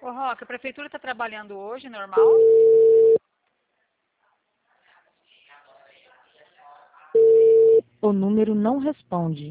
Ô, Roca, a prefeitura está trabalhando hoje, normal? O número não responde.